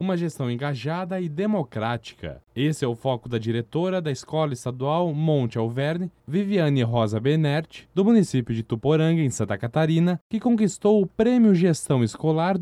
uma gestão engajada e democrática. Esse é o foco da diretora da Escola Estadual Monte Alverne, Viviane Rosa Benert, do município de Tuporanga, em Santa Catarina, que conquistou o Prêmio Gestão Escolar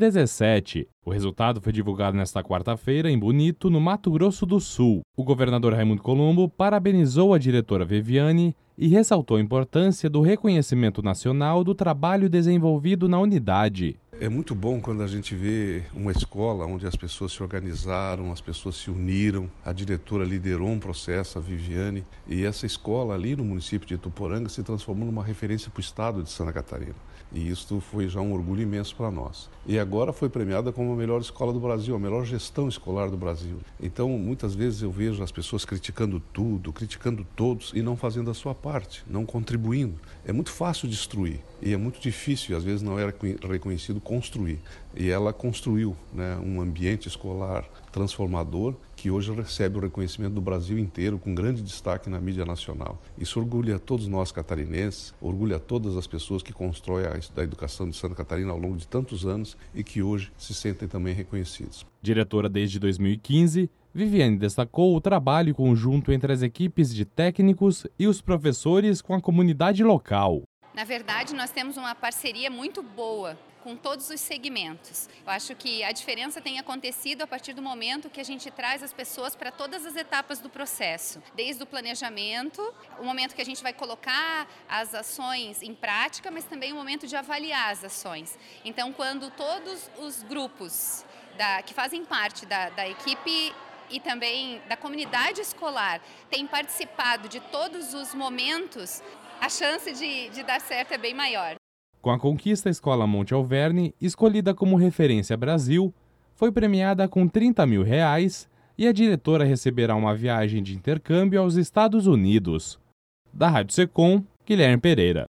2017. O resultado foi divulgado nesta quarta-feira em Bonito, no Mato Grosso do Sul. O governador Raimundo Colombo parabenizou a diretora Viviane e ressaltou a importância do reconhecimento nacional do trabalho desenvolvido na unidade. É muito bom quando a gente vê uma escola onde as pessoas se organizaram, as pessoas se uniram, a diretora liderou um processo, a Viviane, e essa escola ali no município de Ituporanga se transformou numa referência para o estado de Santa Catarina. E isso foi já um orgulho imenso para nós. E agora foi premiada como a melhor escola do Brasil, a melhor gestão escolar do Brasil. Então, muitas vezes eu vejo as pessoas criticando tudo, criticando todos e não fazendo a sua parte, não contribuindo. É muito fácil destruir e é muito difícil, e às vezes não era reconhecido, construir. E ela construiu, um ambiente escolar transformador que hoje recebe o reconhecimento do Brasil inteiro, com grande destaque na mídia nacional. Isso orgulha todos nós catarinenses, orgulha todas as pessoas que constroem a educação de Santa Catarina ao longo de tantos anos e que hoje se sentem também reconhecidos. Diretora desde 2015, Viviane destacou o trabalho conjunto entre as equipes de técnicos e os professores com a comunidade local. Na verdade, nós temos uma parceria muito boa com todos os segmentos. Eu acho que a diferença tem acontecido a partir do momento que a gente traz as pessoas para todas as etapas do processo, desde o planejamento, o momento que a gente vai colocar as ações em prática, mas também o momento de avaliar as ações. Então, quando todos os grupos que fazem parte da equipe e também da comunidade escolar têm participado de todos os momentos, a chance de dar certo é bem maior. Com a conquista, a Escola Monte Alverne, escolhida como referência Brasil, foi premiada com R$30 mil e a diretora receberá uma viagem de intercâmbio aos Estados Unidos. Da Rádio Secom, Guilherme Pereira.